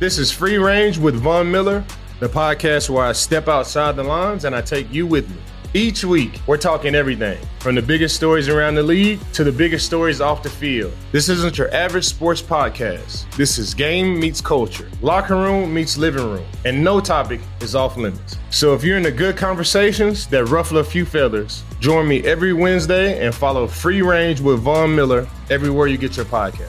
This is Free Range with Von Miller, the podcast where I step outside the lines and I take you with me. Each week, we're talking everything from the biggest stories around the league to the biggest stories off the field. This isn't your average sports podcast. This is game meets culture, locker room meets living room, and no topic is off limits. So if you're into good conversations that ruffle a few feathers, join me every Wednesday and follow Free Range with Von Miller everywhere you get your podcast.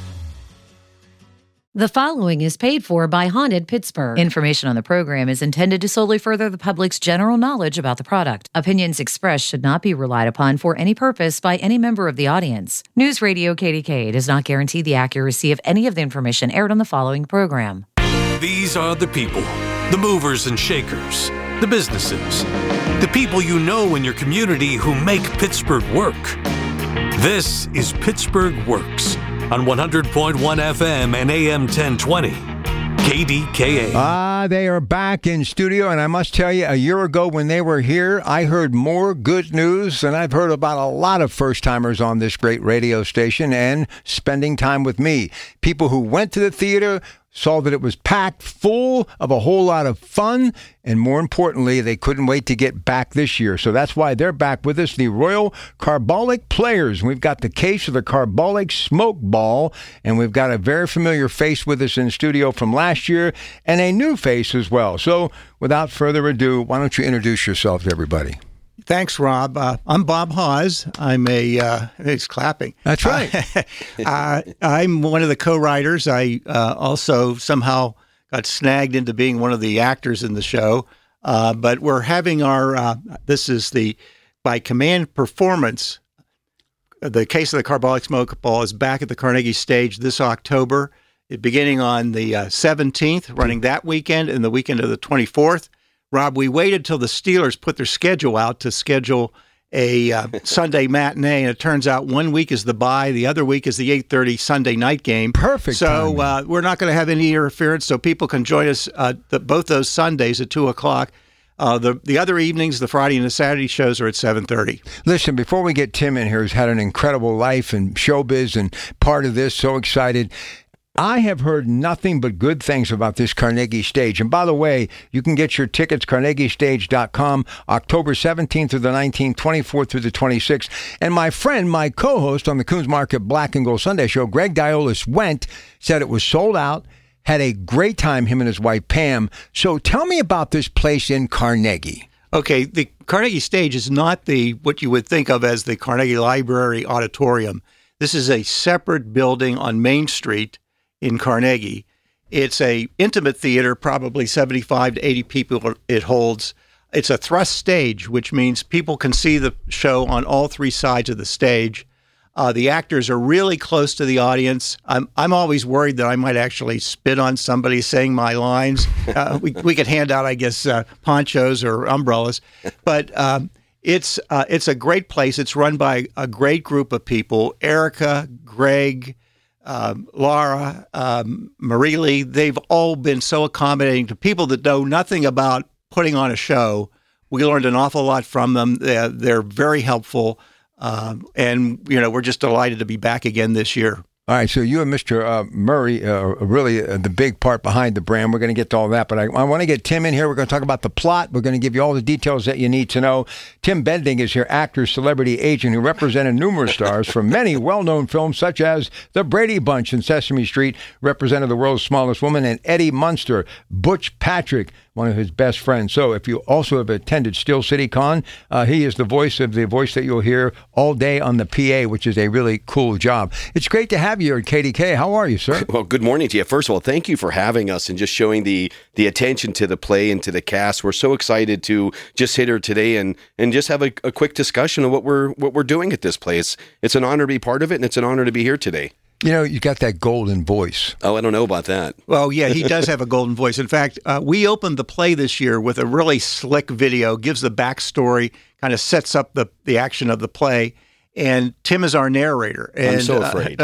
The following is paid for by Haunted Pittsburgh. Information on the program is intended to solely further the public's general knowledge about the product. Opinions expressed should not be relied upon for any purpose by any member of the audience. News Radio KDK does not guarantee the accuracy of any of the information aired on the following program. These are the people, the movers and shakers, the businesses, the people you know in your community who make Pittsburgh work. This is Pittsburgh Works on 100.1 FM and AM 1020. KDKA. They are back in studio, and I must tell you, a year ago when they were here, I heard more good news than I've heard about a lot of first-timers on this great radio station and spending time with me. People who went to the theater, saw that it was packed full of a whole lot of fun, and more importantly, they couldn't wait to get back this year. So that's why they're back with us, the Royal Carbolic Players. We've got the case of the Carbolic Smoke Ball, and we've got a very familiar face with us in studio from last year, and a new face as well. So without further ado, why don't you introduce yourself to everybody? Thanks, Rob. I'm Bob Hawes. I'm he's clapping. That's right. I'm one of the co-writers. I also somehow got snagged into being one of the actors in the show. But we're having our, this is the, by command performance, the case of the Carbolic Smoke Ball is back at the Carnegie Stage this October, beginning on the 17th, running that weekend and the weekend of the 24th. Rob, we waited till the Steelers put their schedule out to schedule a Sunday matinee, and it turns out 1 week is the bye, the other week is the 8:30 Sunday night game. Perfect. So we're not going to have any interference, so people can join us both those Sundays at 2 o'clock. The other evenings, the Friday and the Saturday shows are at 7:30. Listen, before we get Tim in here, who's had an incredible life in showbiz and part of this, so excited. I have heard nothing but good things about this Carnegie Stage. And by the way, you can get your tickets, carnegiestage.com, October 17th through the 19th, 24th through the 26th. And my friend, my co-host on the Coons Market Black and Gold Sunday show, Greg Diolis, went, said it was sold out, had a great time, him and his wife, Pam. So tell me about this place in Carnegie. Okay, the Carnegie Stage is not what you would think of as the Carnegie Library Auditorium. This is a separate building on Main Street in Carnegie. It's a intimate theater, probably 75 to 80 people it holds. It's a thrust stage, which means people can see the show on all three sides of the stage. The actors are really close to the audience. I'm always worried that I might actually spit on somebody saying my lines. We could hand out, I guess, ponchos or umbrellas. But it's a great place. It's run by a great group of people. Erica, Greg, Laura, Marie, they've all been so accommodating to people that know nothing about putting on a show. We learned an awful lot from them. They're very helpful. And, we're just delighted to be back again this year. All right, so you and Mr. Murray are really the big part behind the brand. We're going to get to all that, but I want to get Tim in here. We're going to talk about the plot. We're going to give you all the details that you need to know. Tim Bending is your actor, celebrity agent who represented numerous stars from many well-known films such as The Brady Bunch and Sesame Street, represented The World's Smallest Woman, and Eddie Munster, Butch Patrick, one of his best friends. So if you also have attended Steel City Con, he is the voice that you'll hear all day on the PA, which is a really cool job. It's great to have you at KDK. How are you, sir? Well, good morning to you. First of all, thank you for having us and just showing the attention to the play and to the cast. We're so excited to just sit here today and just have a quick discussion of what we're doing at this place. It's an honor to be part of it, and it's an honor to be here today. You got that golden voice. Oh, I don't know about that. Well, yeah, he does have a golden voice. In fact, we opened the play this year with a really slick video, gives the backstory, kind of sets up the action of the play. And Tim is our narrator. And, I'm so afraid.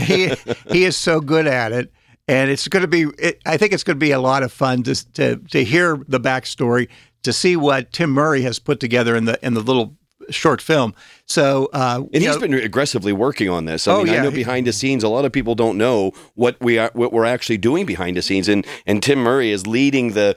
He is so good at it. And it's going to be, I think it's going to be a lot of fun to hear the backstory, to see what Tim Murray has put together in the little short film. So, and he's been aggressively working on this. I know behind the scenes, a lot of people don't know what we're actually doing behind the scenes, and Tim Murray is leading the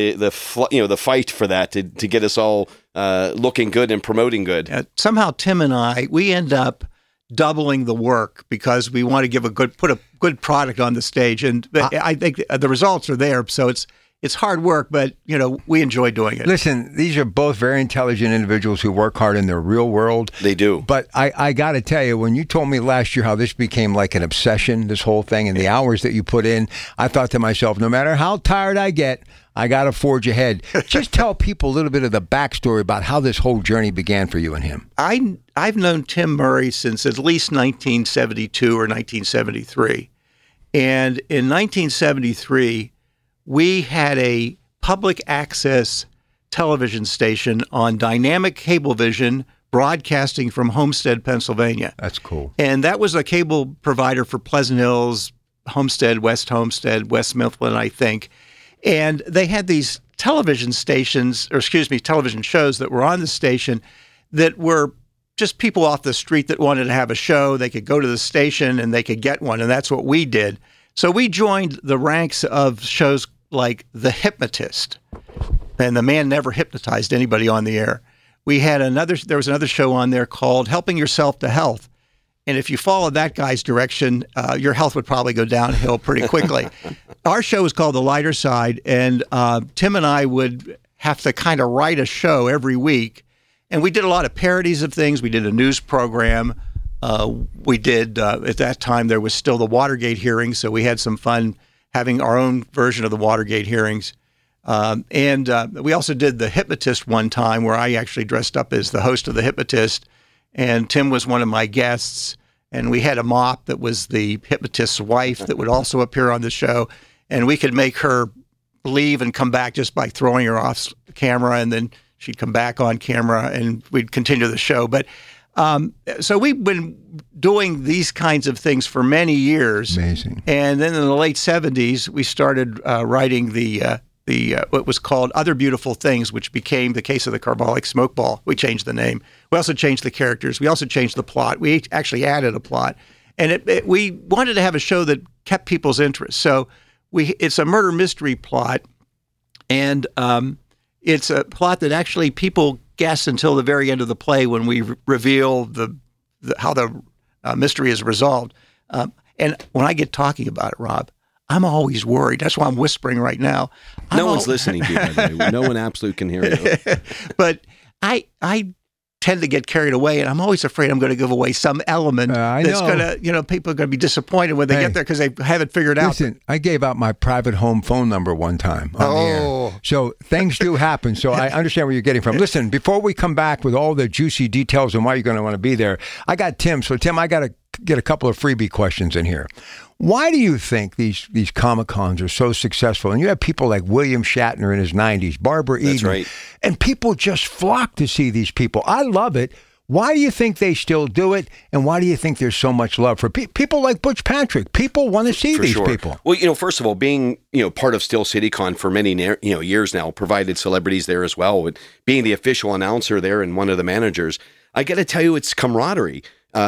fight for that to get us all looking good and promoting good. Somehow, Tim and we end up doubling the work because we want to put a good product on the stage, and I think the results are there. So it's hard work, but we enjoy doing it. Listen, these are both very intelligent individuals who work hard in their real world. They do. But I got to tell you, when you told me last year how this became like an obsession, this whole thing, and the hours that you put in, I thought to myself, no matter how tired I get, I got to forge ahead. Just tell people a little bit of the backstory about how this whole journey began for you and him. I've known Tim Murray since at least 1972 or 1973. And in 1973, we had a public access television station on Dynamic Cablevision broadcasting from Homestead, Pennsylvania. That's cool. And that was a cable provider for Pleasant Hills, Homestead, West Mifflin, I think. And they had these television shows that were on the station that were just people off the street that wanted to have a show. They could go to the station and they could get one, and that's what we did. So we joined the ranks of shows like The Hypnotist, and the man never hypnotized anybody on the air. There was another show on there called Helping Yourself to Health. And if you followed that guy's direction, your health would probably go downhill pretty quickly. Our show was called The Lighter Side, and Tim and I would have to kind of write a show every week. And we did a lot of parodies of things. We did a news program. We did, at that time, there was still the Watergate hearings, so we had some fun having our own version of the Watergate hearings. And we also did The Hypnotist one time, where I actually dressed up as the host of The Hypnotist, and Tim was one of my guests. And we had a mop that was the hypnotist's wife that would also appear on the show, and we could make her leave and come back just by throwing her off camera, and then she'd come back on camera, and we'd continue the show. But so we've been doing these kinds of things for many years. Amazing. And then in the late 70s, we started writing the what was called Other Beautiful Things, which became The Case of the Carbolic Smoke Ball. We changed the name. We also changed the characters. We also changed the plot. We actually added a plot. And we wanted to have a show that kept people's interest. So it's a murder mystery plot, and it's a plot that actually people guess until the very end of the play when we reveal how the mystery is resolved. And when I get talking about it, Rob, I'm always worried. That's why I'm whispering right now. No one's listening to you, by the way. No one absolutely can hear you. But I tend to get carried away, and I'm always afraid I'm going to give away some element that's going to, people are going to be disappointed when they get there because they haven't figured out. Listen, I gave out my private home phone number one time on the air. So things do happen. So I understand where you're getting from. Listen, before we come back with all the juicy details on why you're going to want to be there, I got Tim. So Tim, I got to get a couple of freebie questions in here. Why do you think these Comic-Cons are so successful? And you have people like William Shatner in his 90s, Barbara Eden. That's right. And people just flock to see these people. I love it. Why do you think they still do it? And why do you think there's so much love for people like Butch Patrick? People want to see these people. Well, first of all, being, part of Steel City Con for many, years now, provided celebrities there as well. With being the official announcer there and one of the managers, I got to tell you, it's camaraderie.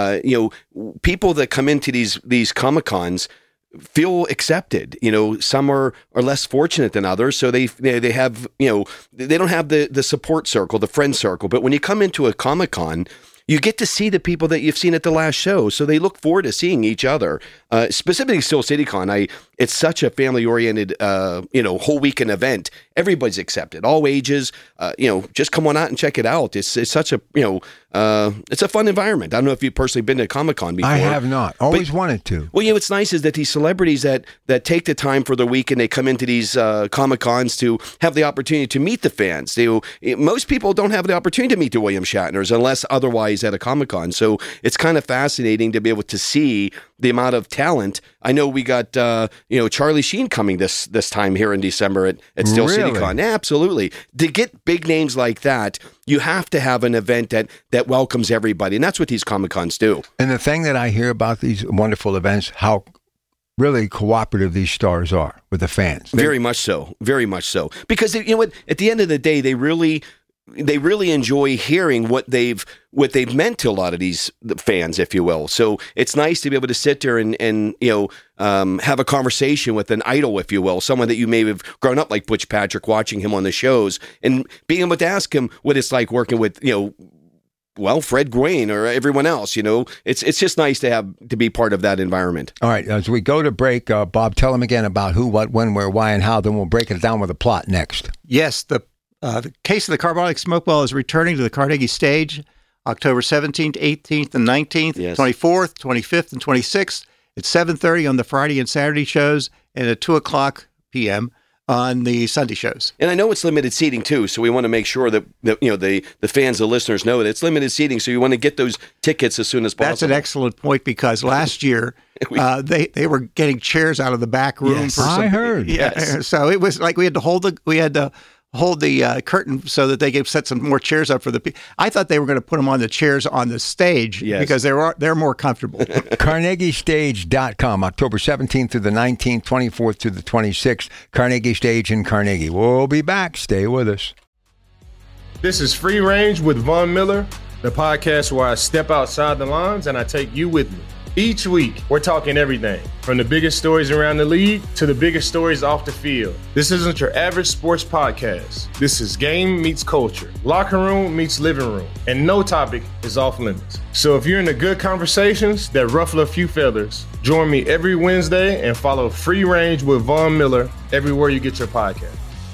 People that come into these Comic-Cons feel accepted. Some are less fortunate than others, so they have, they don't have the support circle, the friend circle. But when you come into a Comic-Con, you get to see the people that you've seen at the last show, so they look forward to seeing each other. Specifically, Steel City Con, it's such a family-oriented, whole weekend event. Everybody's accepted, all ages. Just come on out and check it out. It's such a, it's a fun environment. I don't know if you've personally been to Comic-Con before. I have not. Always wanted to. Well, what's nice is that these celebrities that take the time for the weekend, they come into these Comic-Cons to have the opportunity to meet the fans. Most people don't have the opportunity to meet the William Shatners unless otherwise at a Comic-Con. So it's kind of fascinating to be able to see the amount of talent. I know we got Charlie Sheen coming this time here in December at Steel City Con. Yeah, absolutely. To get big names like that, you have to have an event that welcomes everybody, and that's what these Comic-Cons do. And the thing that I hear about these wonderful events, how really cooperative these stars are with the fans. Very much so. Very much so. Because, at the end of the day, they really they really enjoy hearing what they've meant to a lot of these fans, if you will. So it's nice to be able to sit there and have a conversation with an idol, if you will, someone that you may have grown up like Butch Patrick, watching him on the shows, and being able to ask him what it's like working with, Fred Gwynne or everyone else. It's just nice to be part of that environment. All right, as we go to break, Bob, tell them again about who, what, when, where, why, and how. Then we'll break it down with a plot next. Yes, the Case of the Carbonic Smoke Ball is returning to the Carnegie Stage October 17th, 18th, and 19th, yes. 24th, 25th, and 26th. It's 7:30 on the Friday and Saturday shows, and at 2 o'clock p.m. on the Sunday shows. And I know it's limited seating too, so we want to make sure that the fans, the listeners know that it's limited seating, so you want to get those tickets as soon as possible. That's an excellent point, because last year they were getting chairs out of the back room. Yes, for some, I heard. Yeah, Yes. So it was like we had to hold the curtain so that they could set some more chairs up for the people. I thought they were going to put them on the chairs on the stage, yes, because they're more comfortable. CarnegieStage.com, October 17th through the 19th, 24th through the 26th, Carnegie Stage in Carnegie. We'll be back. Stay with us. This is Free Range with Von Miller, the podcast where I step outside the lines and I take you with me. Each week, we're talking everything from the biggest stories around the league to the biggest stories off the field. This isn't your average sports podcast. This is game meets culture, locker room meets living room, and no topic is off limits. So if you're into good conversations that ruffle a few feathers, join me every Wednesday and follow Free Range with Von Miller everywhere you get your podcast.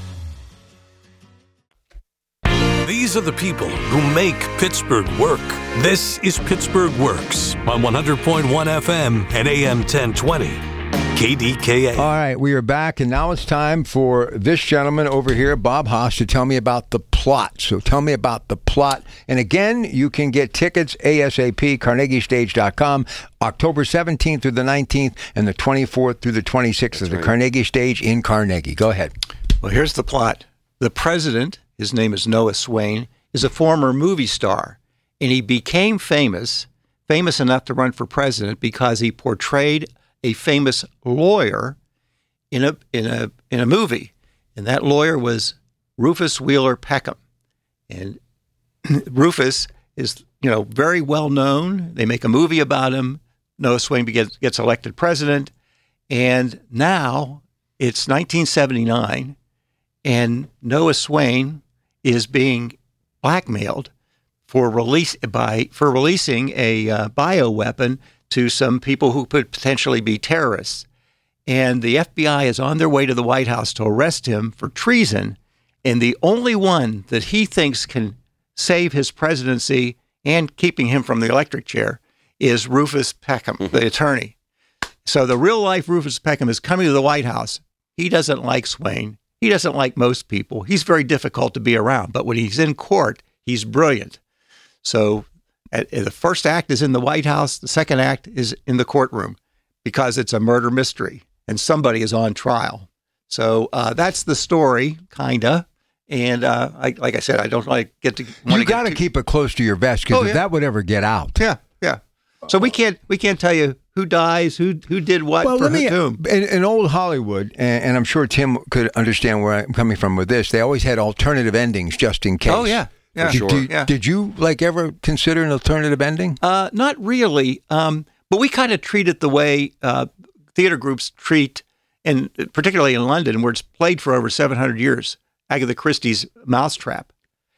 These are the people who make Pittsburgh work. This is Pittsburgh Works on 100.1 FM and AM 1020. KDKA. All right, we are back, and now it's time for this gentleman over here, Bob Haas, to tell me about the plot. So tell me about the plot. And again, you can get tickets ASAP, CarnegieStage.com, October 17th through the 19th, and the 24th through the 26th of the Carnegie Stage in Carnegie. Go ahead. Well, here's the plot. The president, his name is Noah Swain, is a former movie star, and he became famous enough to run for president because he portrayed a famous lawyer in a movie, and that lawyer was Rufus Wheeler Peckham. And Rufus is very well known. They make a movie about him. Noah Swain gets elected president, and now it's 1979. And Noah Swain is being blackmailed for releasing a bioweapon to some people who could potentially be terrorists. And the FBI is on their way to the White House to arrest him for treason. And the only one that he thinks can save his presidency and keeping him from the electric chair is Rufus Peckham, the attorney. So the real life Rufus Peckham is coming to the White House. He doesn't like Swain. He doesn't like most people. He's very difficult to be around. But when he's in court, he's brilliant. So the first act is in the White House. The second act is in the courtroom because it's a murder mystery and somebody is on trial. So that's the story, kind of. And like I said, I don't like get to. You got to keep it close to your vest because if that would ever get out. Yeah. So we can't tell you who dies, who did what for whom. In old Hollywood, and I'm sure Tim could understand where I'm coming from with this, they always had alternative endings just in case. Oh, yeah. For sure. Did you ever consider an alternative ending? Not really, but we kind of treat it the way theater groups treat, and particularly in London, where it's played for over 700 years, Agatha Christie's Mousetrap.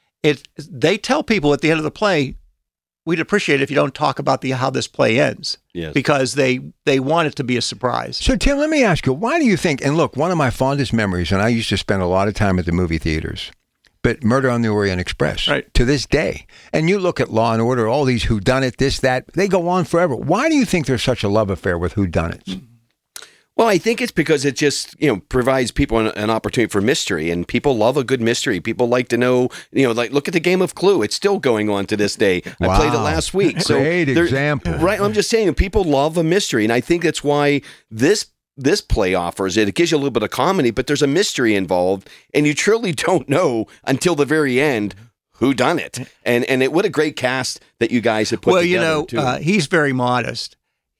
They tell people at the end of the play, we'd appreciate it if you don't talk about how this play ends. Yes. Because they want it to be a surprise. So, Tim, let me ask you, why do you think, and look, one of my fondest memories, and I used to spend a lot of time at the movie theaters, but Murder on the Orient Express, right, to this day. And you look at Law and Order, all these whodunit, this, that, they go on forever. Why do you think there's such a love affair with whodunits? Well, I think it's because it just, provides people an opportunity for mystery, and people love a good mystery. People like to know, look at the game of Clue. It's still going on to this day. Wow. I played it last week. So great example. Right. I'm just saying, people love a mystery, and I think that's why this play offers it. It gives you a little bit of comedy, but there's a mystery involved, and you truly don't know until the very end who done it. And what a great cast that you guys have put together. Well, he's very modest.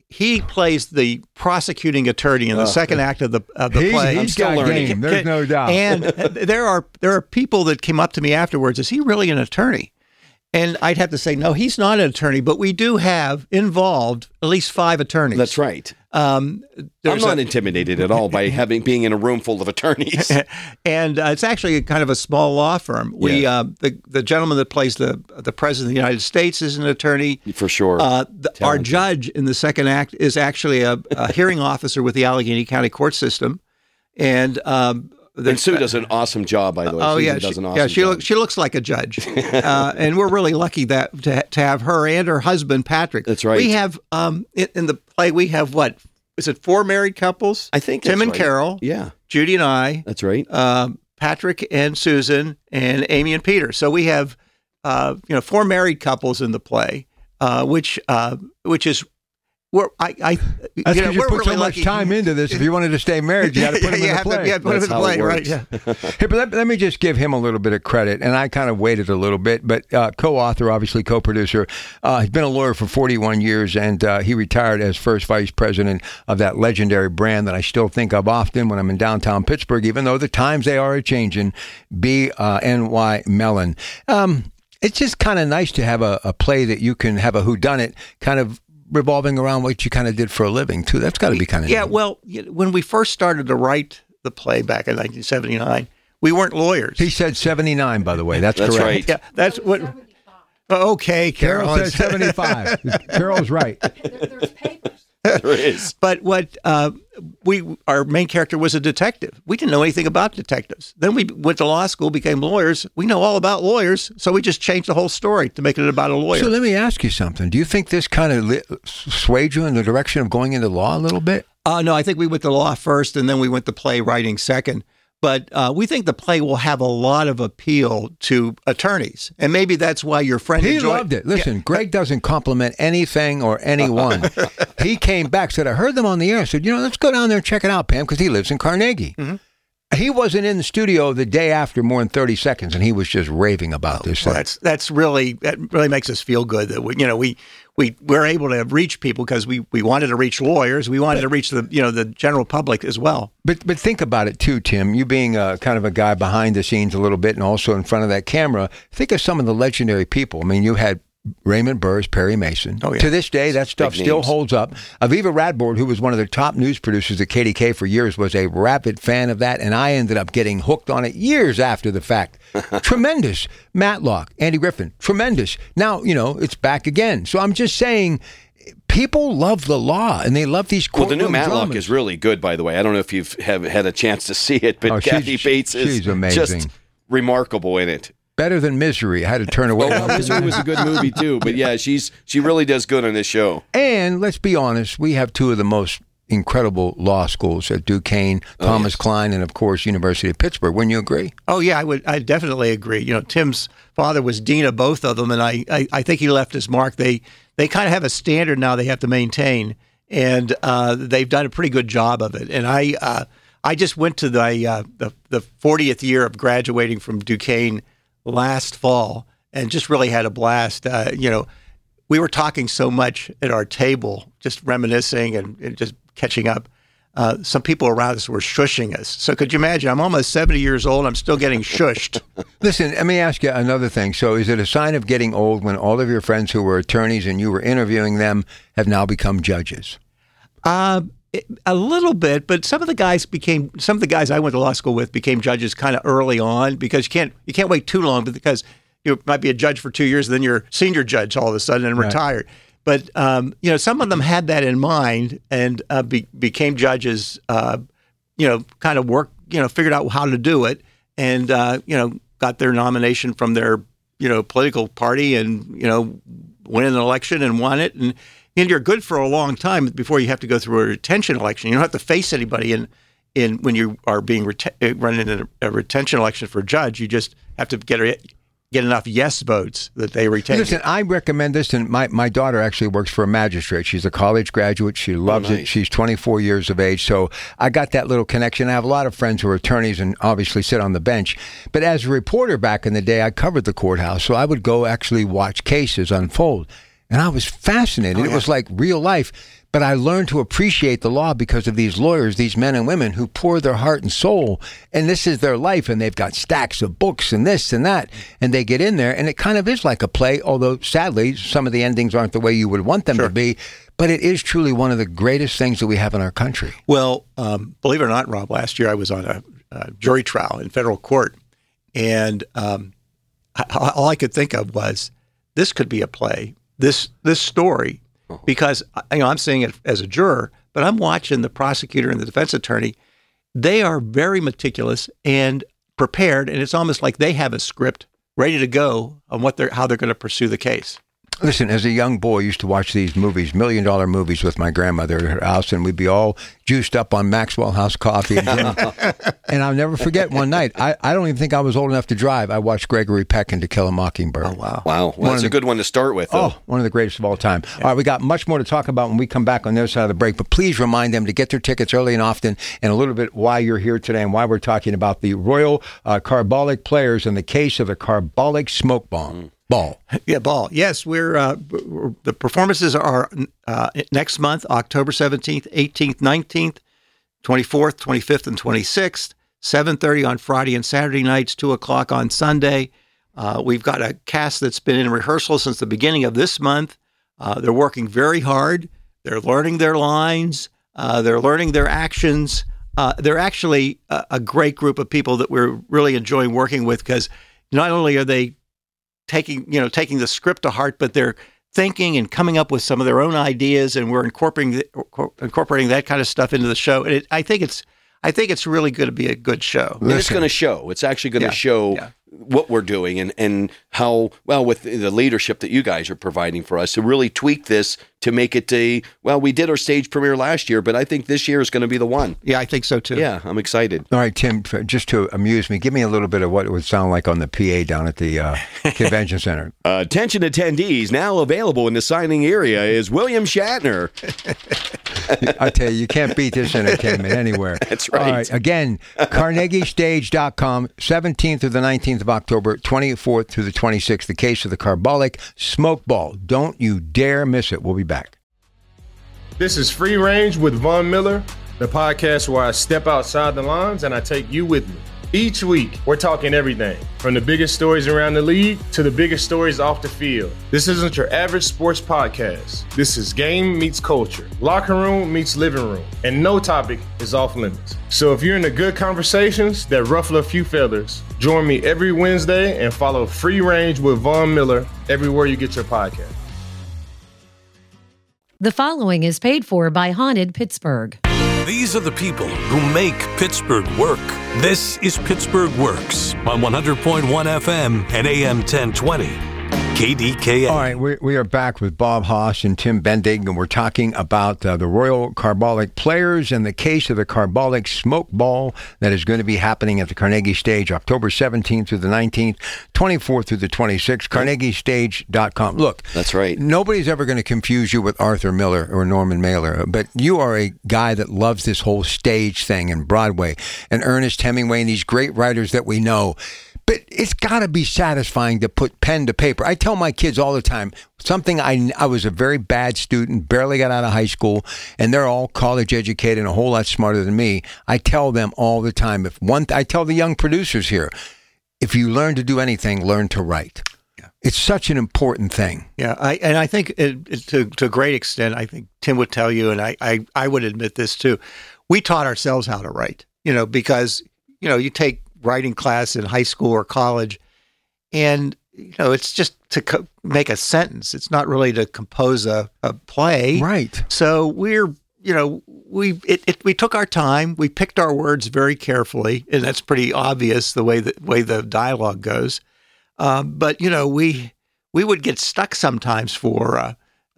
he plays the prosecuting attorney in the second act of the play. He's got game. There's no doubt. And there are people that came up to me afterwards. Is he really an attorney? And I'd have to say, no, he's not an attorney, but we do have involved at least 5 attorneys. That's right. I'm not intimidated at all by being in a room full of attorneys. And it's actually kind of a small law firm. We the gentleman that plays the president of the United States is an attorney. For sure. Our judge in the second act is actually a hearing officer with the Allegheny County court system. And Sue does an awesome job, by the way. Oh, does an awesome job. She looks like a judge, and we're really lucky that to have her and her husband Patrick. That's right. We have in the play we have what is it 4 married couples? I think Tim and right. Carol, Judy and I. That's right. Patrick and Susan and Amy and Peter. So we have 4 married couples in the play, which is. That's because you put really so much time into this. If you wanted to stay married, you got to put him in the play. Put him in the play, right? Yeah. Hey, but let me just give him a little bit of credit, and I kind of waited a little bit, but co-author, obviously co-producer, he's been a lawyer for 41 years, and he retired as first vice president of that legendary brand that I still think of often when I'm in downtown Pittsburgh, even though the times they are a-changing, BNY Mellon. It's just kind of nice to have a play that you can have a whodunit kind of revolving around what you kind of did for a living, too. That's got to be kind of neat. Well, when we first started to write the play back in 1979, we weren't lawyers. He said 79, by the way. That's correct. Right. Yeah, that's what... Okay, Carol. Carol said 75. Carol's right. There's papers. There is. But what our main character was a detective. We didn't know anything about detectives. Then we went to law school, became lawyers. We know all about lawyers, so we just changed the whole story to make it about a lawyer. So let me ask you something. Do you think this kind of swayed you in the direction of going into law a little bit? No, I think we went to law first, and then we went to playwriting second. But we think the play will have a lot of appeal to attorneys. And maybe that's why your friend He enjoyed loved it. Listen, Greg doesn't compliment anything or anyone. He came back, said, I heard them on the air. I said, let's go down there and check it out, Pam, because he lives in Carnegie. Mm-hmm. He wasn't in the studio the day after more than 30 seconds, and he was just raving about this. Well, that really makes us feel good that we're able to reach people because we wanted to reach lawyers, we wanted to reach the general public as well. But think about it too, Tim. You being kind of a guy behind the scenes a little bit, and also in front of that camera. Think of some of the legendary people. I mean, you had Raymond Burrs, Perry Mason. Oh, yeah. To this day, that stuff still holds up. Aviva Radbourne, who was one of the top news producers at KDK for years, was a rabid fan of that, and I ended up getting hooked on it years after the fact. Tremendous. Matlock, Andy Griffin, tremendous. Now, it's back again. So I'm just saying, people love the law, and they love these courtroom the new Matlock dramas. is really good, by the way. I don't know if you've had a chance to see it, but Kathy Bates is just remarkable in it. Better than Misery. I had to turn away. Misery was a good movie too, but yeah, she really does good on this show. And let's be honest, we have 2 of the most incredible law schools at Duquesne, Thomas Klein, and of course University of Pittsburgh. Wouldn't you agree? Oh yeah, I definitely agree. Tim's father was dean of both of them, and I think he left his mark. They kind of have a standard now they have to maintain, and they've done a pretty good job of it. And I just went to the 40th year of graduating from Duquesne last fall and just really had a blast. We were talking so much at our table, just reminiscing and just catching up. Some people around us were shushing us. So could you imagine? I'm almost 70 years old. I'm still getting shushed. Listen, let me ask you another thing. So is it a sign of getting old when all of your friends who were attorneys and you were interviewing them have now become judges? A little bit, but some of the guys I went to law school with became judges kind of early on because you can't wait too long because you might be a judge for 2 years and then you're senior judge all of a sudden and retired. But some of them had that in mind and became judges. Kind of worked, figured out how to do it, and got their nomination from their political party and win an election and won it and you're good for a long time before you have to go through a retention election. You don't have to face anybody in when you are being run in a retention election for a judge. You just have to get enough yes votes that they retain. Listen, I recommend this, and my daughter actually works for a magistrate. She's a college graduate. She loves it. She's 24 years of age, so I got that little connection. I have a lot of friends who are attorneys and obviously sit on the bench. But as a reporter back in the day, I covered the courthouse, so I would go actually watch cases unfold. And I was fascinated. It was like real life. But I learned to appreciate the law because of these lawyers, these men and women who pour their heart and soul, and this is their life, and they've got stacks of books and this and that, and they get in there, and it kind of is like a play, although sadly, some of the endings aren't the way you would want them to be, but it is truly one of the greatest things that we have in our country. Well, believe it or not, Rob, last year I was on a jury trial in federal court, and all I could think of was, this could be a play, this story, because I'm seeing it as a juror, but I'm watching the prosecutor and the defense attorney. They are very meticulous and prepared, and it's almost like they have a script ready to go on how they're going to pursue the case. Listen, as a young boy, I used to watch these movies, $1 million movies with my grandmother at her house, and we'd be all juiced up on Maxwell House coffee. And I'll never forget one night, I don't even think I was old enough to drive. I watched Gregory Peck in To Kill a Mockingbird. Oh, wow. Wow. Well, that's a good one to start with, though. One of the greatest of all time. Yeah. All right, we got much more to talk about when we come back on the other side of the break, but please remind them to get their tickets early and often, and a little bit why you're here today and why we're talking about the Royal Carbolic Players and the case of the Carbolic Smoke Bomb. Ball. Yeah, ball. Yes, we're the performances are next month, October 17th, 18th, 19th, 24th, 25th, and 26th, 7:30 on Friday and Saturday nights, 2 o'clock on Sunday. We've got a cast that's been in rehearsal since the beginning of this month. They're working very hard. They're learning their lines. They're learning their actions. They're actually a great group of people that we're really enjoying working with, because not only are they taking the script to heart, but they're thinking and coming up with some of their own ideas, and we're incorporating that kind of stuff into the show. And I think it's really going to be a good show. And it's going to show. It's actually going to show what we're doing and how, well, with the leadership that you guys are providing for us to really tweak this to make it we did our stage premiere last year, but I think this year is going to be the one. Yeah, I think so too. Yeah, I'm excited. All right, Tim, just to amuse me, give me a little bit of what it would sound like on the PA down at the convention center. Attention attendees, now available in the signing area is William Shatner. I tell you can't beat this entertainment anywhere. That's right. All right, again, CarnegieStage.com, 17th through the 19th of October, 24th through the 26th, the case of the Carbolic Smoke Ball. Don't you dare miss it. We'll be back. This is Free Range with Von Miller, the podcast where I step outside the lines and I take you with me. Each week, we're talking everything from the biggest stories around the league to the biggest stories off the field. This isn't your average sports podcast. This is game meets culture, locker room meets living room, and no topic is off limits. So if you're into good conversations that ruffle a few feathers, join me every Wednesday and follow Free Range with Von Miller everywhere you get your podcast. The following is paid for by Haunted Pittsburgh. These are the people who make Pittsburgh work. This is Pittsburgh Works on 100.1 FM and AM 1020. KDKA. All right, we are back with Bob Haas and Tim Bendig, and we're talking about the Royal Carbolic Players and the case of the Carbolic Smoke Ball that is going to be happening at the Carnegie Stage October 17th through the 19th, 24th through the 26th, CarnegieStage.com. Look, that's right. Nobody's ever going to confuse you with Arthur Miller or Norman Mailer, but you are a guy that loves this whole stage thing and Broadway and Ernest Hemingway and these great writers that we know. But it's got to be satisfying to put pen to paper. I tell my kids all the time, I was a very bad student, barely got out of high school, and they're all college educated and a whole lot smarter than me. I tell them all the time, I tell the young producers here, if you learn to do anything, learn to write. Yeah. It's such an important thing. Yeah, I think to a great extent, I think Tim would tell you, and I would admit this too, we taught ourselves how to write, because, you take writing class in high school or college, and it's just to make a sentence. It's not really to compose a play, right? So we took our time. We picked our words very carefully, and that's pretty obvious the way the dialogue goes. But we would get stuck sometimes for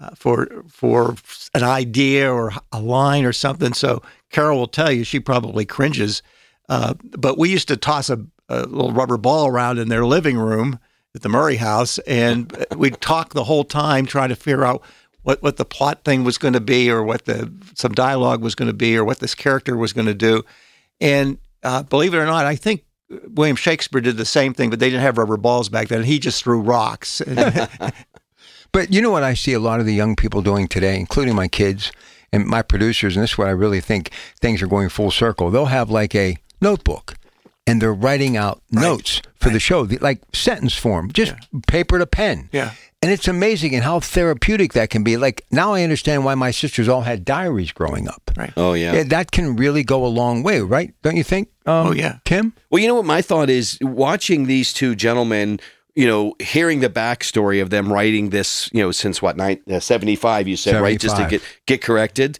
an idea or a line or something. So Carol will tell you, she probably cringes. But we used to toss a little rubber ball around in their living room at the Murray house, and we'd talk the whole time trying to figure out what the plot thing was going to be, or what some dialogue was going to be, or what this character was going to do. And believe it or not, I think William Shakespeare did the same thing, but they didn't have rubber balls back then. He just threw rocks. But you know what I see a lot of the young people doing today, including my kids, and my producers, and this is what I really think things are going full circle, they'll have like a notebook. And they're writing out notes for the show, like sentence form, just paper to pen. Yeah. And it's amazing and how therapeutic that can be. Like, now I understand why my sisters all had diaries growing up. Right. Oh, yeah. That can really go a long way, right? Don't you think, Kim? Well, you know what my thought is? Watching these two gentlemen, hearing the backstory of them writing this, since what, 75, you said, 75. Right? Just to get corrected.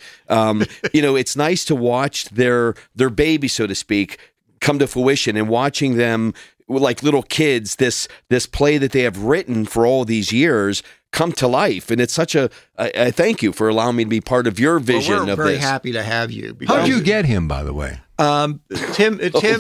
It's nice to watch their baby, so to speak, come to fruition, and watching them like little kids, this play that they have written for all these years come to life. And it's such a thank you for allowing me to be part of your vision of this. We're very happy to have you. How'd you get him, by the way? Tim,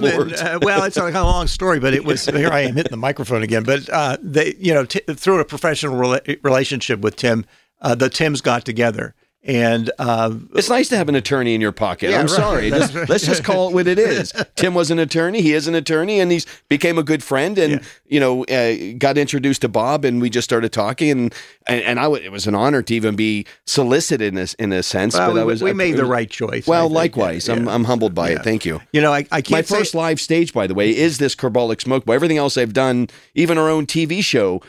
it's a long story, but it was, here I am hitting the microphone again, but through a professional relationship with Tim, the Tims got together. And it's nice to have an attorney in your pocket. I'm sorry. Let's just call it what it is. Tim was an attorney. He is an attorney, and he's became a good friend. And got introduced to Bob, and we just started talking. And it was an honor to even be solicited in a sense. Well, but we made the right choice. Well, likewise, I'm humbled by it. Thank you. I can't. My first live stage, by the way, is this Kerbolic Smoke Bar. Everything else I've done, even our own TV show.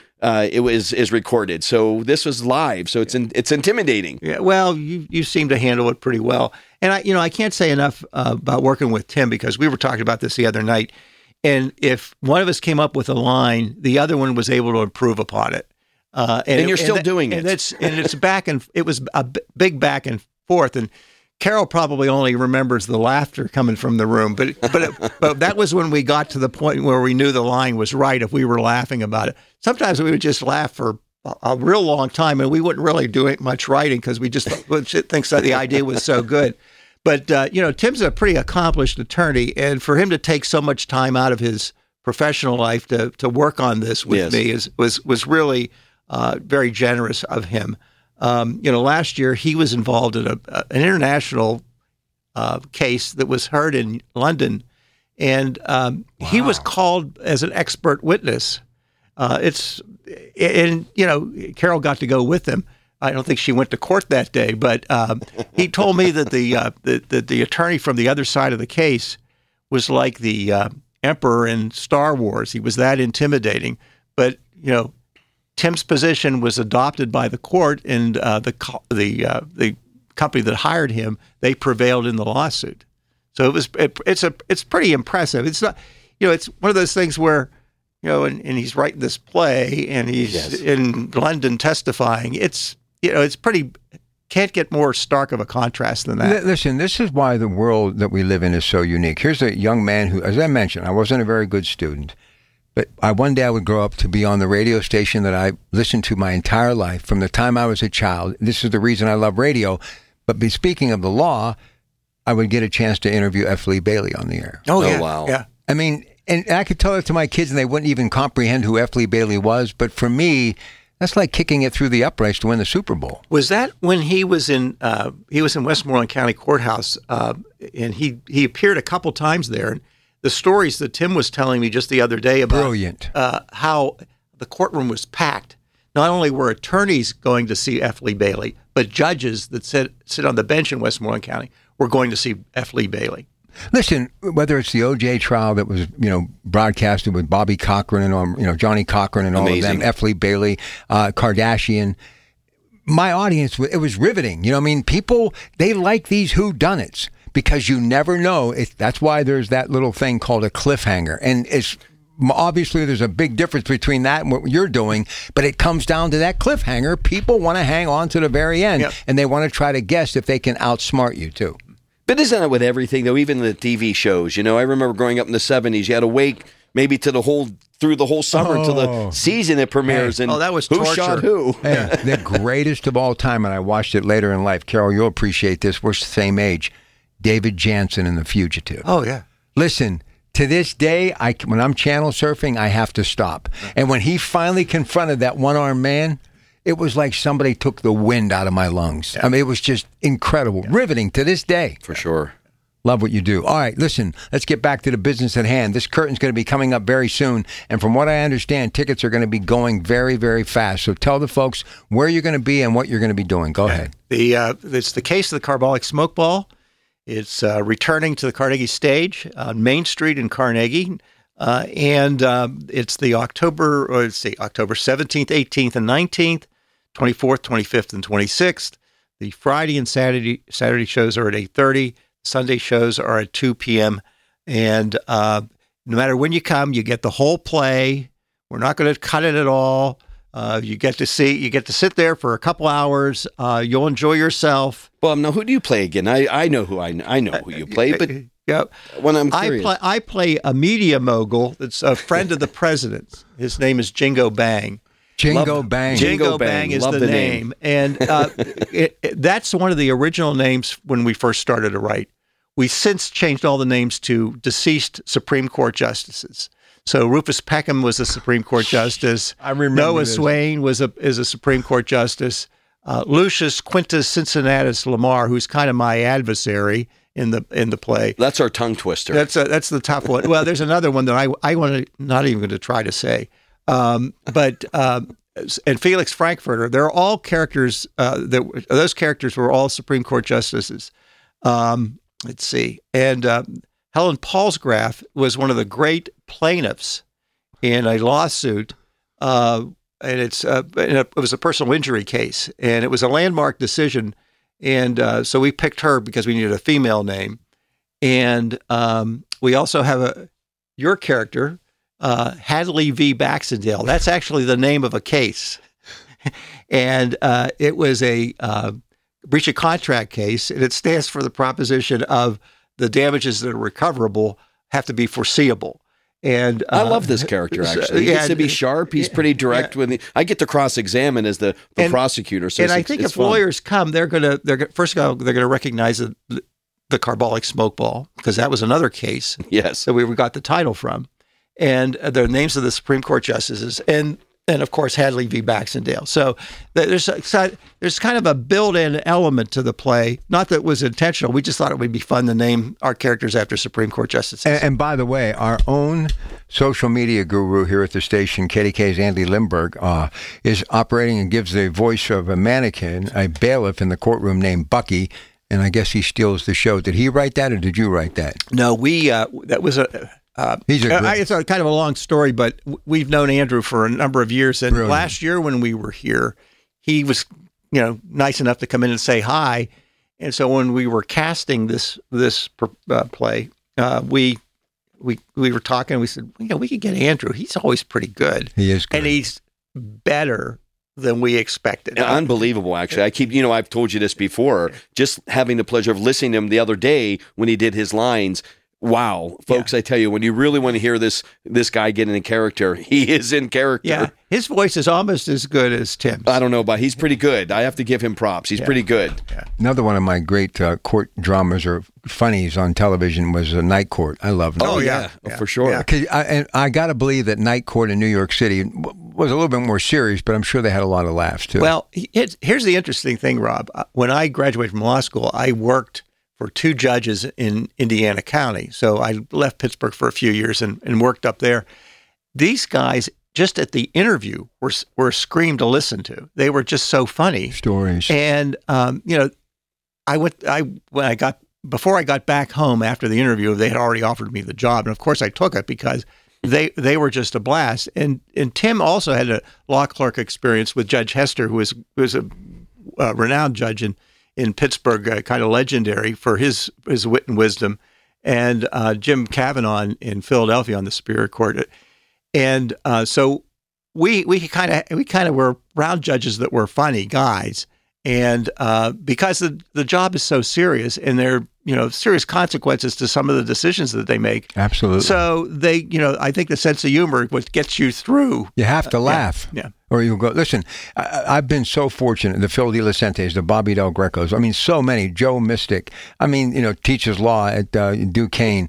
Is recorded, so this was live, so it's intimidating. Yeah, well, you seem to handle it pretty well, and I can't say enough about working with Tim, because we were talking about this the other night, and if one of us came up with a line, the other one was able to improve upon it. And you're still doing it. It was a big back and forth, and Carol probably only remembers the laughter coming from the room, but that was when we got to the point where we knew the line was right if we were laughing about it. Sometimes we would just laugh for a real long time, and we wouldn't really do much writing because we just think that the idea was so good. But Tim's a pretty accomplished attorney, and for him to take so much time out of his professional life to work on this with me was really very generous of him. Last year he was involved in an international case that was heard in London, and he was called as an expert witness. Carol got to go with him. I don't think she went to court that day, but he told me that the attorney from the other side of the case was like the Emperor in Star Wars. He was that intimidating, but Tim's position was adopted by the court, and the company that hired him, they prevailed in the lawsuit. So it's pretty impressive. It's not, it's one of those things where, and he's writing this play, and he's in London testifying. It's pretty, can't get more stark of a contrast than that. Listen, this is why the world that we live in is so unique. Here's a young man who, as I mentioned, I wasn't a very good student. But one day I would grow up to be on the radio station that I listened to my entire life from the time I was a child. This is the reason I love radio. But speaking of the law, I would get a chance to interview F. Lee Bailey on the air. Oh, yeah. Wow. Yeah. I mean, and I could tell it to my kids and they wouldn't even comprehend who F. Lee Bailey was. But for me, that's like kicking it through the uprights to win the Super Bowl. Was that when he was in Westmoreland County Courthouse, and he appeared a couple times there. The stories that Tim was telling me just the other day about Brilliant. How the courtroom was packed. Not only were attorneys going to see F. Lee Bailey, but judges that sit on the bench in Westmoreland County were going to see F. Lee Bailey. Listen, whether it's the O.J. trial that was, broadcasted with Bobby Cochran and, Johnny Cochran and all of them, F. Lee Bailey, Kardashian, my audience, it was riveting. People, they like these whodunits. Because you never know. That's why there's that little thing called a cliffhanger. And it's obviously there's a big difference between that and what you're doing, but it comes down to that cliffhanger. People want to hang on to the very end, and they want to try to guess if they can outsmart you, too. But isn't it with everything, though, even the TV shows? I remember growing up in the 70s, you had to wait maybe through the whole summer until the season it premieres. And that was who torture. Shot who? Hey, the greatest of all time, and I watched it later in life. Carol, you'll appreciate this. We're the same age. David Jansen in The Fugitive. Oh, yeah. Listen, to this day, when I'm channel surfing, I have to stop. And when he finally confronted that one-armed man, it was like somebody took the wind out of my lungs. Yeah. I mean, it was just incredible. Yeah. Riveting to this day. For sure. Love what you do. All right, listen, let's get back to the business at hand. This curtain's going to be coming up very soon, and from what I understand, tickets are going to be going very, very fast. So tell the folks where you're going to be and what you're going to be doing. Go ahead. It's the Case of the Carbolic Smoke Ball. It's returning to the Carnegie stage on Main Street in Carnegie, and it's the October 17th, 18th, and 19th, 24th, 25th, and 26th. The Friday and Saturday shows are at 8:30. Sunday shows are at 2 p.m. And no matter when you come, you get the whole play. We're not going to cut it at all. You get to sit there for a couple hours. You'll enjoy yourself. Well, now who do you play again? I know who I know who you play, but yep. When I'm curious, I play a media mogul that's a friend of the president's. His name is Jingo Bang. Jingo Bang. Jingo Bang is the name. And that's one of the original names when we first started to write. We since changed all the names to deceased Supreme Court justices. So Rufus Peckham was a Supreme Court justice. I remember Noah this. Swain is a Supreme Court justice. Lucius Quintus Cincinnatus Lamar, who's kind of my adversary in the play. that's our tongue twister. That's the tough one. Well, there's another one that I want to not even going to try to say. And Felix Frankfurter, they're all characters. Those characters were all Supreme Court justices. Let's see, and Helen Palsgraf was one of the great plaintiffs in a lawsuit, and it was a personal injury case, and it was a landmark decision, and so we picked her because we needed a female name, and we also have your character. Hadley v. Baxendale. That's actually the name of a case. And it was a breach of contract case, and it stands for the proposition of the damages that are recoverable have to be foreseeable. And I love this character, actually. He gets to be sharp. He's pretty direct. I get to cross-examine as the prosecutor. So I think if lawyers come, they're going to first of all, they're going to recognize the Carbolic Smoke Ball, because that was another case yes. that we got the title from. And the names of the Supreme Court justices, and of course Hadley v. Baxendale. So there's kind of a built-in element to the play. Not that it was intentional. We just thought it would be fun to name our characters after Supreme Court justices. And by the way, our own social media guru here at the station, KDK's Andy Lindbergh, is operating and gives the voice of a mannequin, a bailiff in the courtroom named Bucky. And I guess he steals the show. Did he write that, or did you write that? No, that was a. It's a kind of a long story, but we've known Andrew for a number of years. And Brilliant. Last year when we were here, he was, nice enough to come in and say hi. And so when we were casting this play, we were talking. We said, we could get Andrew. He's always pretty good. He is good. And he's better than we expected. Unbelievable, actually. I've told you this before, just having the pleasure of listening to him the other day when he did his lines. Wow, folks, yeah. I tell you, when you really want to hear this guy get in character, he is in character. Yeah, his voice is almost as good as Tim's. I don't know, but he's pretty good. I have to give him props. He's pretty good. Yeah. Another one of my great court dramas or funnies on television was Night Court. I love Night Court. Court. Yeah, for sure. Yeah. I got to believe that Night Court in New York City was a little bit more serious, but I'm sure they had a lot of laughs, too. Well, here's the interesting thing, Rob. When I graduated from law school, I worked for two judges in Indiana County. So I left Pittsburgh for a few years and worked up there. These guys, just at the interview, were a scream to listen to. They were just so funny. Stories. And, before I got back home after the interview, they had already offered me the job. And of course I took it because they were just a blast. And Tim also had a law clerk experience with Judge Hester, who was a renowned judge in Pittsburgh, kind of legendary for his wit and wisdom, and Jim Kavanaugh in Philadelphia on the Superior Court, and so we kind of were round judges that were funny guys, and because the job is so serious and there are serious consequences to some of the decisions that they make. Absolutely. So they, I think the sense of humor what gets you through. You have to laugh. Yeah. Or you go, listen, I've been so fortunate, the Phil De Lucentes, the Bobby Del Grecos, so many, Joe Mystic, teaches law at Duquesne,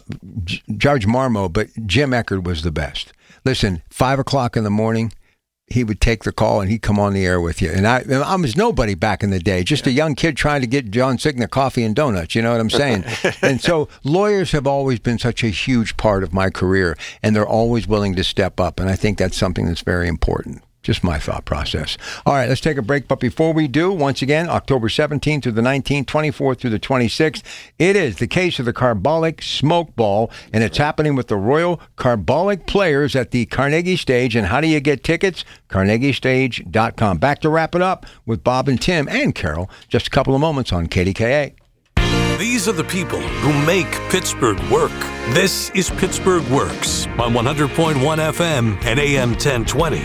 Judge Marmo, but Jim Eckerd was the best. Listen, 5 o'clock in the morning, he would take the call and he'd come on the air with you. And I was nobody back in the day, just a young kid trying to get John Cigna coffee and donuts. You know what I'm saying? And so lawyers have always been such a huge part of my career, and they're always willing to step up. And I think that's something that's very important. Just my thought process. All right, let's take a break. But before we do, once again, October 17th through the 19th, 24th through the 26th, it is the Case of the Carbolic Smoke Ball, and it's happening with the Royal Carbolic Players at the Carnegie Stage. And how do you get tickets? CarnegieStage.com. Back to wrap it up with Bob and Tim and Carol. Just a couple of moments on KDKA. These are the people who make Pittsburgh work. This is Pittsburgh Works on 100.1 FM and AM 1020.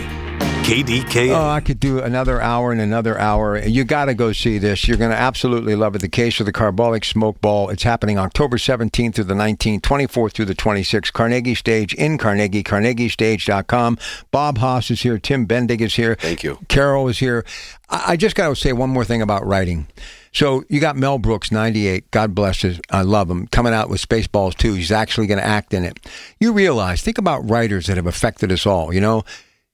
KDKA. Oh, I could do another hour and another hour. You got to go see this. You're going to absolutely love it. The Case of the Carbolic Smoke Ball. It's happening October 17th through the 19th, 24th through the 26th. Carnegie Stage in Carnegie, CarnegieStage.com. Bob Haas is here. Tim Bendig is here. Thank you. Carol is here. I just got to say one more thing about writing. So you got Mel Brooks, 98. God bless him. I love him. Coming out with Spaceballs 2. He's actually going to act in it. You realize, think about writers that have affected us all, you know.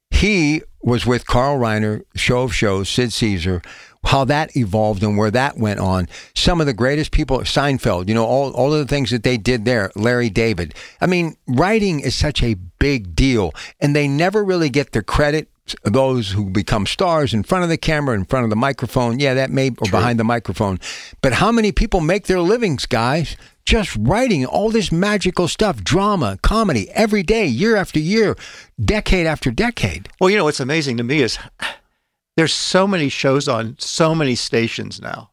He was with Carl Reiner, Show of Shows, Sid Caesar, how that evolved and where that went on. Some of the greatest people, Seinfeld, you know, all of the things that they did there, Larry David. I mean, writing is such a big deal, and they never really get the credit. Those who become stars in front of the camera, in front of the microphone, yeah, that may, or behind the microphone. But how many people make their livings, guys, just writing all this magical stuff, drama, comedy, every day, year after year, decade after decade? Well, you know, what's amazing to me is there's so many shows on so many stations now.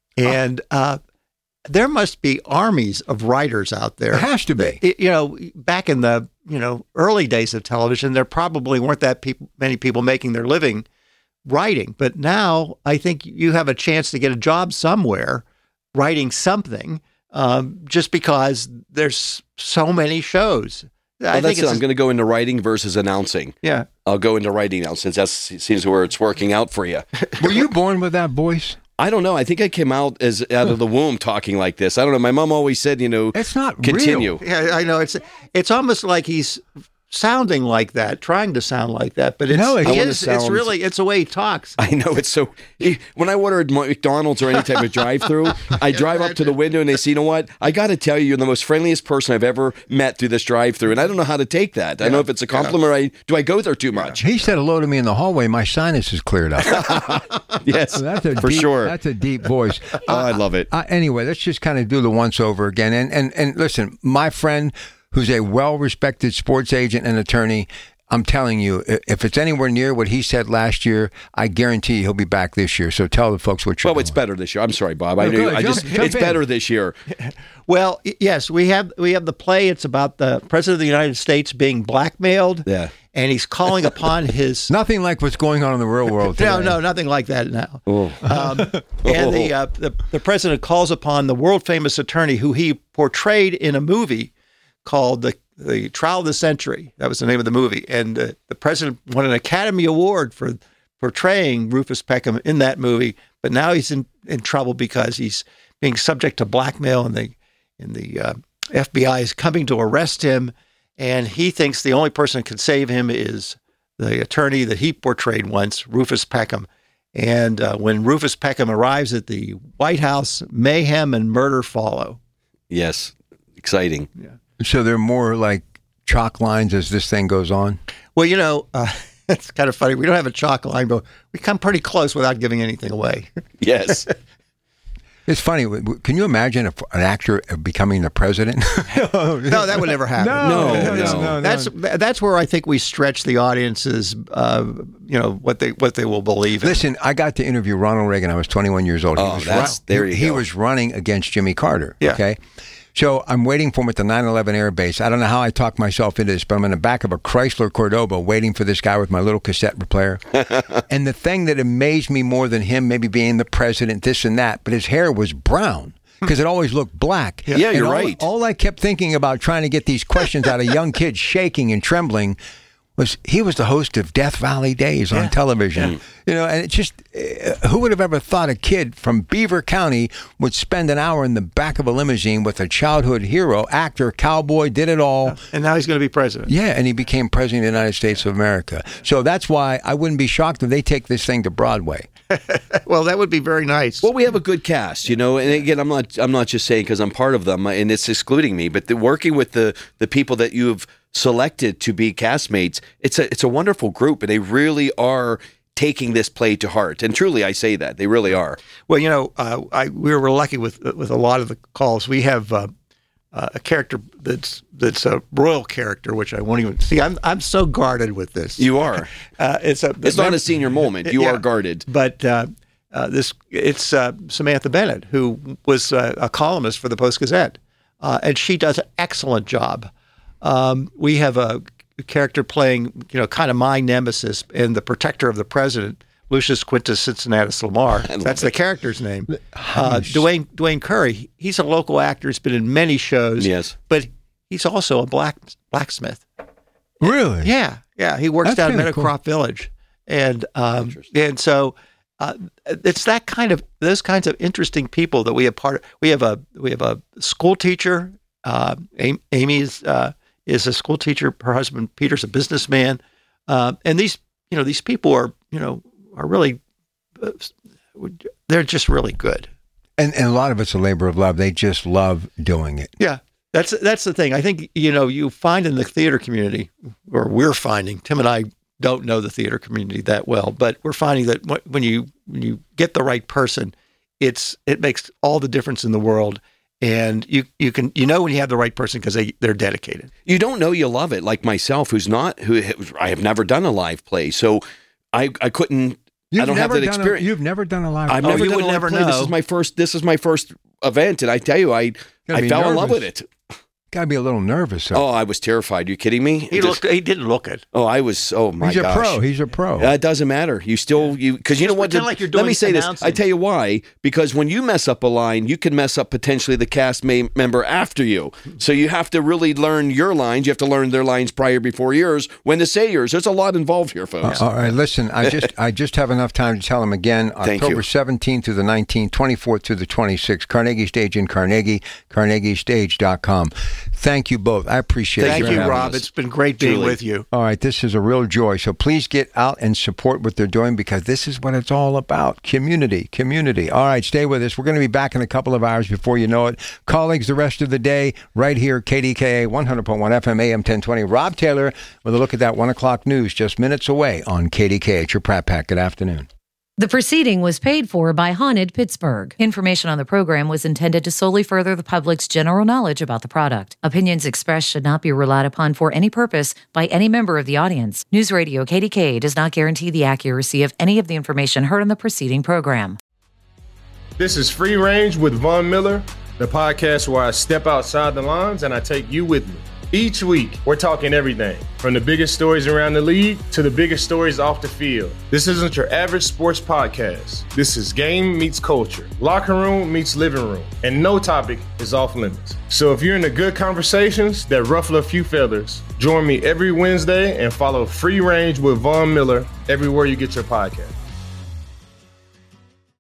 And there must be armies of writers out there. There has to be. You know, back in the, early days of television, there probably weren't that many people making their living writing. But now I think you have a chance to get a job somewhere writing something just because there's so many shows. Well, that's it. I'm going to go into writing versus announcing. Yeah. I'll go into writing now since that seems where it's working out for you. Were you born with that voice? I don't know. I think I came out out of the womb talking like this. I don't know. My mom always said, it's not continue. real. Yeah, I know. It's almost like he's sounding like that, trying to sound like that, but it's the way he talks. I know. It's so, when I order at McDonald's or any type of drive-through, I drive up to the window and they say, you know what? I got to tell you, you're the most friendliest person I've ever met through this drive-through, and I don't know how to take that. I don't know if it's a compliment or do I go there too much? He said hello to me in the hallway. My sinus is cleared up. Yes, so that's for sure. That's a deep voice. I love it. Anyway, let's just kind of do the once over again. And listen, my friend, who's a well-respected sports agent and attorney, I'm telling you, if it's anywhere near what he said last year, I guarantee he'll be back this year. So tell the folks what you're doing. It's better this year. I'm sorry, Bob. It's better this year. Well, yes, we have the play. It's about the President of the United States being blackmailed. Yeah. And he's calling upon his... Nothing like what's going on in the real world today. No, nothing like that now. And the president calls upon the world-famous attorney who he portrayed in a movie called the Trial of the Century. That was the name of the movie. And the president won an Academy Award for portraying Rufus Peckham in that movie. But now he's in trouble because he's being subject to blackmail, and the FBI is coming to arrest him. And he thinks the only person that can save him is the attorney that he portrayed once, Rufus Peckham. And when Rufus Peckham arrives at the White House, mayhem and murder follow. Yes. Exciting. Yeah. So they're more like chalk lines as this thing goes on? Well, it's kind of funny. We don't have a chalk line, but we come pretty close without giving anything away. Yes. It's funny. Can you imagine an actor becoming the president? No, that would never happen. No. That's where I think we stretch the audience's, what they will believe in. Listen, I got to interview Ronald Reagan. I was 21 years old. He was running against Jimmy Carter. Yeah. Okay. So I'm waiting for him at the 9/11 Air Base. I don't know how I talked myself into this, but I'm in the back of a Chrysler Cordoba waiting for this guy with my little cassette player. And the thing that amazed me more than him maybe being the president, this and that, but his hair was brown because it always looked black. Yeah, you're right. All I kept thinking about trying to get these questions out of young kids shaking and trembling he was the host of Death Valley Days on television. Yeah. And it just, who would have ever thought a kid from Beaver County would spend an hour in the back of a limousine with a childhood hero, actor, cowboy, did it all. And now he's going to be president. Yeah, and he became president of the United States of America. So that's why I wouldn't be shocked if they take this thing to Broadway. Well, that would be very nice. Well, we have a good cast, and again, I'm not just saying because I'm part of them, and it's excluding me, but working with the people that you've selected to be castmates, it's a wonderful group, and they really are taking this play to heart. And truly, I say that they really are. Well, we were lucky with a lot of the calls. We have a character that's a royal character, which I won't even see. I'm so guarded with this. You are. It's not a senior moment. You are guarded. But it's Samantha Bennett, who was a columnist for the Post-Gazette, and she does an excellent job. We have a character playing, kind of my nemesis and the protector of the president, Lucius Quintus Cincinnatus Lamar. That's the character's name. Dwayne Curry, he's a local actor. He's been in many shows. Yes. But he's also a blacksmith. Really? Yeah. He works down in Meadowcroft Village. And so it's those kinds of interesting people that we have part of. We have a school teacher. Amy is a school teacher. Her husband Peter's a businessman. And these people are really, they're just really good. And a lot of it's a labor of love. They just love doing it. Yeah, that's the thing. I think, you find in the theater community, or we're finding, Tim and I don't know the theater community that well, but we're finding that when you get the right person, it makes all the difference in the world. And you can when you have the right person because they're dedicated. You don't know you love it, like myself, who I have never done a live play, so I couldn't. I don't have that experience. You've never done a live. I've never done a live play. This is my first event, and I tell you, I fell in love with it. Got to be a little nervous. Though. Oh, I was terrified. Are you kidding me? He didn't look it. Oh, I was. Oh my gosh. He's a pro. It doesn't matter. Because you know what? Like you're doing let me say announcing. this. I tell you why. Because when you mess up a line, you can mess up potentially the cast member after you. So you have to really learn your lines. You have to learn their lines before yours. When to say yours. There's a lot involved here, folks. All right, listen. I just have enough time to tell them again. October 17th through the 19th, 24th through the 26th, Carnegie Stage in Carnegie, carnegiestage.com. Thank you both. I appreciate it. Thank you, Rob. It's been great being with you. All right, this is a real joy. So please get out and support what they're doing because this is what it's all about. Community. All right, stay with us. We're going to be back in a couple of hours before you know it. Colleagues, the rest of the day, right here, KDKA 100.1 FM, AM 1020. Rob Taylor with a look at that 1 o'clock news just minutes away on KDKA. It's your Pratt Pack. Good afternoon. The proceeding was paid for by Haunted Pittsburgh. Information on the program was intended to solely further the public's general knowledge about the product. Opinions expressed should not be relied upon for any purpose by any member of the audience. News Radio KDKA does not guarantee the accuracy of any of the information heard on the preceding program. This is Free Range with Von Miller, the podcast where I step outside the lines and I take you with me. Each week, we're talking everything from the biggest stories around the league to the biggest stories off the field. This isn't your average sports podcast. This is game meets culture, locker room meets living room, and no topic is off limits. So if you're into good conversations that ruffle a few feathers, join me every Wednesday and follow Free Range with Von Miller everywhere you get your podcast.